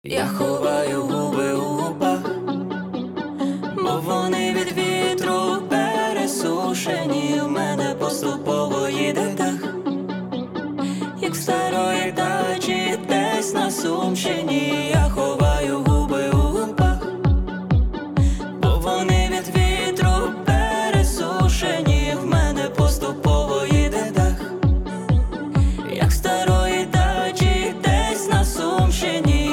Я ховаю губи у губах, бо вони від вітру пересушені. В мене поступово їде дах, як старої дачі десь на Сумщині. Я ховаю губи у губах, бо вони від вітру пересушені. В мене поступово їде дах, як старої дачі десь на Сумщині.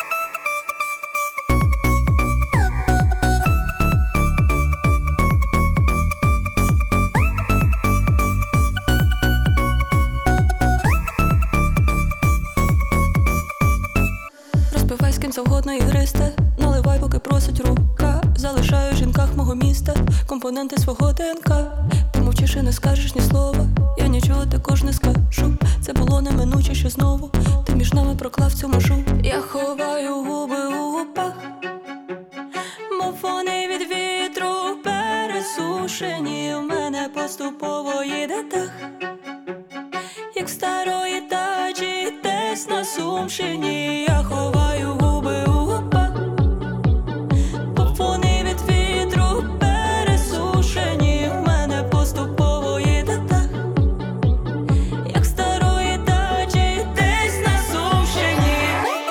Розпивай з ким завгодно ігристе, наливай, поки просить рука. Залишаю в жінках мого міста компоненти свого ДНК. Помовчиш і не скажеш ні слова, я нічого також не скажу. Це було неминуче, що знову ти між нами проклав цю межу. Я ховаю губи у губах, мов вони від вітру пересушені. У мене поступово їде дах, як в старої дачі десь на Сумщині. Я ховаю губи у губах, бо вони від вітру пересушені. В мене поступово їде дах, як в старої дачі десь на Сумщині.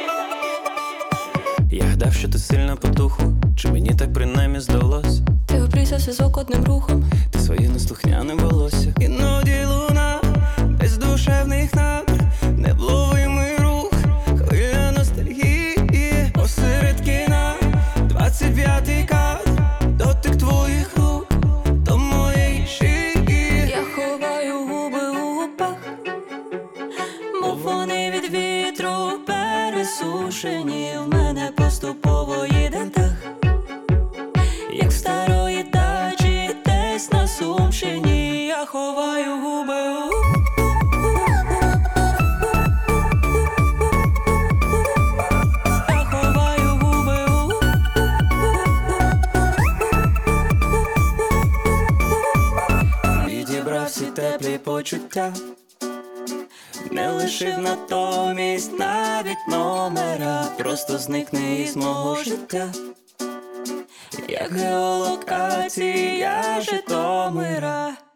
Я гадав, що ти сильна по духу, чи мені так принаймні здалось? Ти обрізав зв'язок одним рухом, Ти своє неслухняне волосся. Іноді луна без душевних надр, невловимий рух, хвиля ностальгії посеред кіна. 25-й кадр, дотик твоїх рук до моєї шиї. я ховаю губи у губах, бо вони від вітру пересушені. В мене поступово їде дах, як в старої дачі десь на Сумщині. Я ховаю губи у Я ховаю губи у Відібрав всі теплі почуття, не лишив натомість навіть номера. Просто зникни із мого життя, як геолокація Житомира.